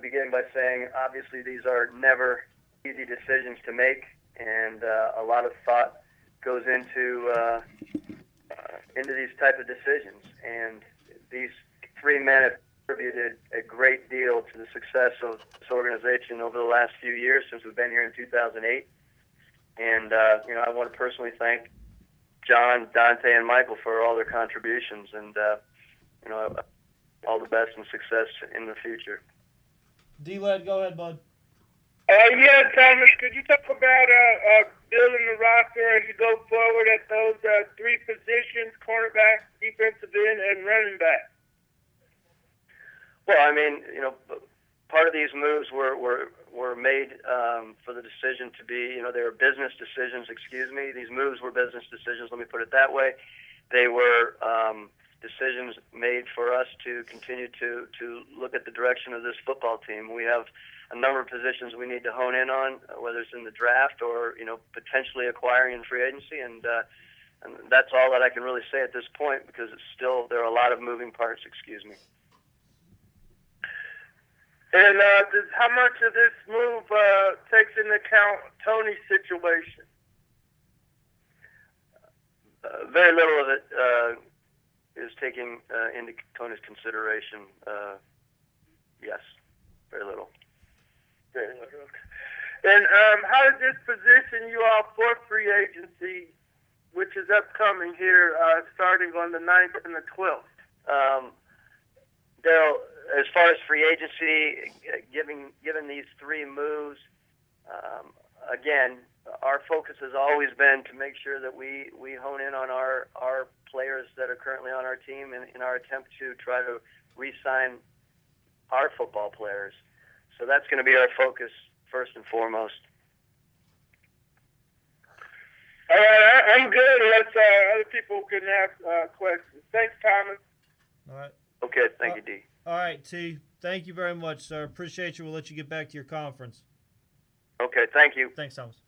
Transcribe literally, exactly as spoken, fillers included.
begin by saying, obviously, these are never easy decisions to make, and uh, a lot of thought goes into uh, uh, into these type of decisions. And these three men have contributed a great deal to the success of this organization over the last few years since we've been here in two thousand eight. And uh, you know, I want to personally thank John, Dante, and Michael for all their contributions, and uh, you know, all the best and success in the future. D-Led, go ahead, bud. Uh, yeah, Thomas, could you talk about uh, uh, building the roster as you go forward at those uh, three positions, cornerback, defensive end, and running back? Well, I mean, you know, part of these moves were were, were made um, for the decision to be, you know, they were business decisions, excuse me. These moves were business decisions, let me put it that way. They were um, decisions made for us to continue to, to look at the direction of this football team. We have a number of positions we need to hone in on, whether it's in the draft or, you know, potentially acquiring in free agency, and, uh, and that's all that I can really say at this point, because it's still, there are a lot of moving parts, excuse me. And uh, does, how much of this move uh, takes into account Tony's situation? Uh, very little of it uh, is taking uh, into Tony's consideration. Uh, yes, very little. Very little. And um, how does this position you all for free agency, which is upcoming here, uh, starting on the ninth and the twelfth? Um, Daryl, as far as free agency, given given these three moves, um, again, our focus has always been to make sure that we, we hone in on our, our players that are currently on our team in, in our attempt to try to re-sign our football players. So that's going to be our focus first and foremost. All right, I'm good. Unless uh, other people can ask uh, questions. Thanks, Thomas. All right. Okay, thank uh, you, D. All right, T. Thank you very much, sir. Appreciate you. We'll let you get back to your conference. Okay, thank you. Thanks, Thomas.